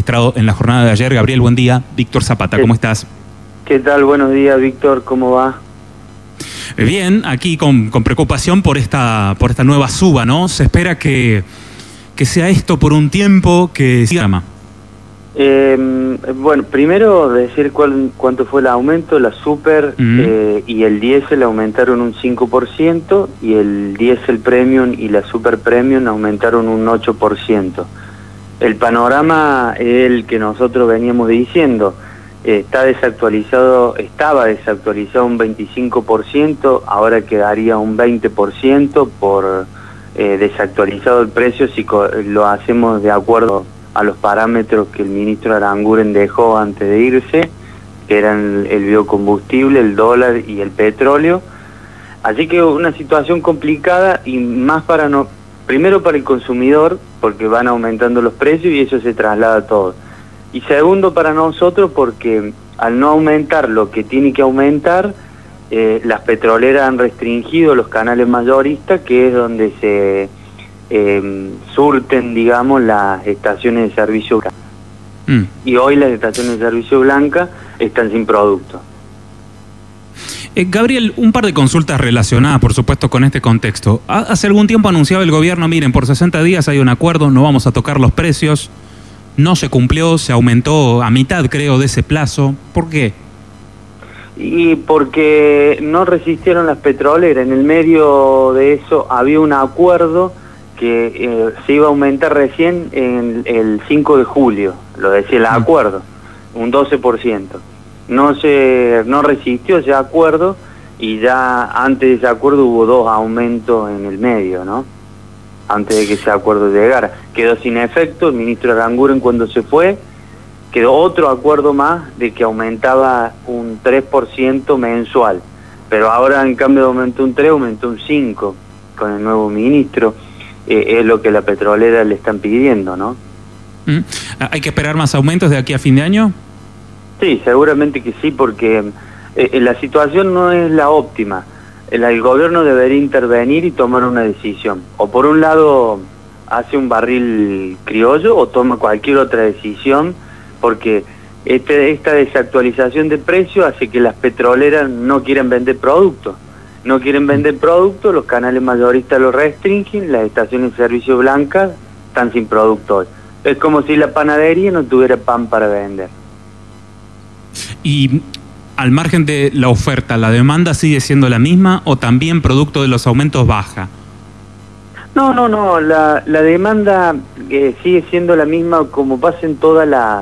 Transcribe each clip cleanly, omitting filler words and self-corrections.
registrado en la jornada de ayer. Gabriel, buen día. Víctor Zapata, ¿cómo estás? ¿Qué tal? Buenos días, Víctor. ¿Cómo va? Bien, aquí con preocupación por esta nueva suba, ¿no? Se espera que sea esto por un tiempo, que siga. Bueno, primero decir cuánto fue el aumento. La Super y el Diesel aumentaron un 5% y el Diesel Premium y la Super Premium aumentaron un 8%. El panorama es el que nosotros veníamos diciendo. Estaba desactualizado un 25%, ahora quedaría un 20% por desactualizado el precio si lo hacemos de acuerdo a los parámetros que el ministro Aranguren dejó antes de irse, que eran el biocombustible, el dólar y el petróleo. Así que una situación complicada y más primero para el consumidor, porque van aumentando los precios y eso se traslada a todo. Y segundo para nosotros, porque al no aumentar lo que tiene que aumentar, las petroleras han restringido los canales mayoristas, que es donde se surten, digamos, las estaciones de servicio blanca. Y hoy las estaciones de servicio blanca están sin producto. Gabriel, un par de consultas relacionadas, por supuesto, con este contexto. Hace algún tiempo anunciaba el gobierno, miren, por 60 días hay un acuerdo, no vamos a tocar los precios. No se cumplió, se aumentó a mitad, creo, de ese plazo. ¿Por qué? Y porque no resistieron las petroleras. En el medio de eso había un acuerdo que se iba a aumentar recién en el 5 de julio, lo decía el acuerdo, un 12%. No resistió ese acuerdo y ya antes de ese acuerdo hubo 2 aumentos en el medio, ¿no? Antes de que ese acuerdo llegara. Quedó sin efecto, el ministro Aranguren cuando se fue, quedó otro acuerdo más de que aumentaba un 3% mensual. Pero ahora en cambio de aumentó un 3, aumentó un 5 con el nuevo ministro. Es lo que la petrolera le están pidiendo, ¿no? ¿Hay que esperar más aumentos de aquí a fin de año? Sí, seguramente que sí, porque la situación no es la óptima. El gobierno debería intervenir y tomar una decisión. O por un lado hace un barril criollo o toma cualquier otra decisión, porque esta desactualización de precios hace que las petroleras no quieran vender productos. No quieren vender productos, los canales mayoristas los restringen, las estaciones de servicio blancas están sin producto hoy. Es como si la panadería no tuviera pan para vender. Y al margen de la oferta, ¿la demanda sigue siendo la misma o también producto de los aumentos baja? No, la demanda sigue siendo la misma como pasa en todas las...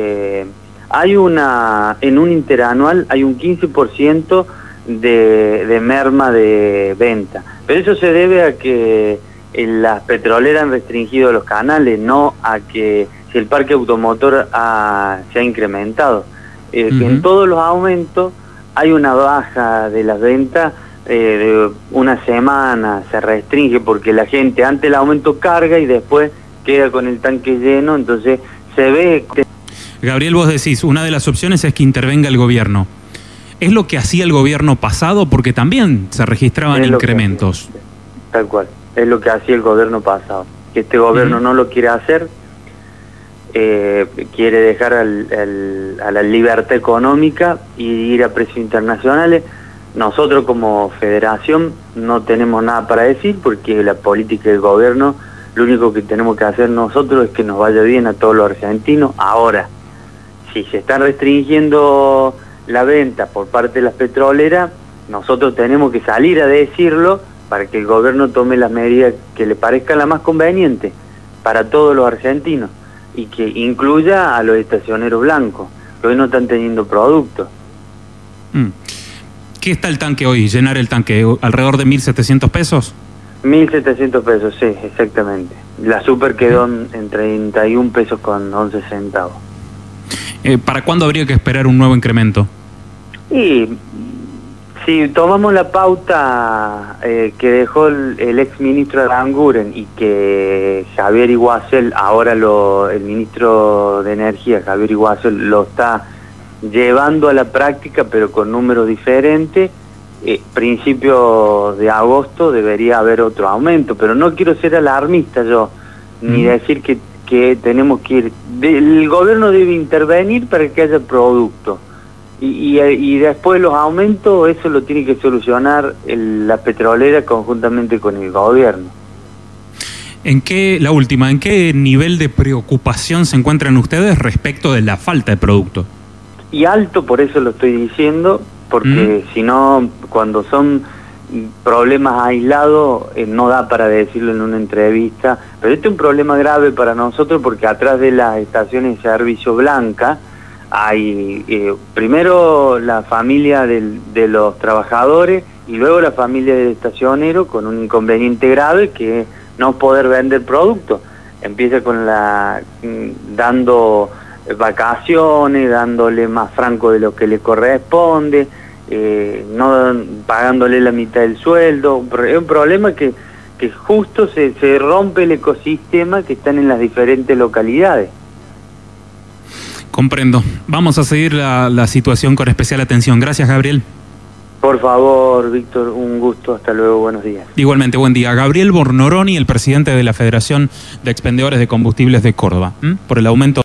en un interanual hay un 15% de merma de venta, pero eso se debe a que las petroleras han restringido los canales, no a que si el parque automotor se ha incrementado. En todos los aumentos hay una baja de las ventas de una semana, se restringe porque la gente antes del aumento carga y después queda con el tanque lleno, entonces se ve... Gabriel, vos decís, una de las opciones es que intervenga el gobierno. ¿Es lo que hacía el gobierno pasado? Porque también se registraban incrementos. Tal cual, es lo que hacía el gobierno pasado. Que este gobierno no lo quiere hacer, quiere dejar a la libertad económica y ir a precios internacionales. Nosotros como federación no tenemos nada para decir porque la política del gobierno, lo único que tenemos que hacer nosotros es que nos vaya bien a todos los argentinos. Ahora, si se están restringiendo la venta por parte de las petroleras, nosotros tenemos que salir a decirlo para que el gobierno tome las medidas que le parezcan las más convenientes para todos los argentinos y que incluya a los estacioneros blancos, que hoy no están teniendo productos. ¿Qué está el tanque hoy? ¿Llenar el tanque? ¿Alrededor de 1.700 pesos? 1.700 pesos, sí, exactamente. La Super quedó en 31 pesos con 11 centavos. ¿Para cuándo habría que esperar un nuevo incremento? Y si tomamos la pauta que dejó el ex ministro Aranguren y que Javier Iguazel, ahora el ministro de Energía, Javier Iguazel, lo está llevando a la práctica pero con números diferentes, principio de agosto debería haber otro aumento, pero no quiero ser alarmista yo, ni decir que que tenemos que ir, el gobierno debe intervenir para que haya producto. Y después los aumentos, eso lo tiene que solucionar la petrolera conjuntamente con el gobierno. ¿En qué nivel de preocupación se encuentran ustedes respecto de la falta de producto? Y alto, por eso lo estoy diciendo, porque si no, cuando son problemas aislados, no da para decirlo en una entrevista, pero este es un problema grave para nosotros porque atrás de las estaciones de servicio blanca hay primero la familia de los trabajadores y luego la familia del estacionero con un inconveniente grave que es no poder vender productos. Empieza con dando vacaciones, dándole más franco de lo que le corresponde, no pagándole la mitad del sueldo. Es un problema que justo se rompe el ecosistema que están en las diferentes localidades. Comprendo. Vamos a seguir la situación con especial atención. Gracias, Gabriel. Por favor, Víctor, un gusto. Hasta luego, buenos días. Igualmente, buen día. Gabriel Bornoroni, el presidente de la Federación de Expendedores de Combustibles de Córdoba, por el aumento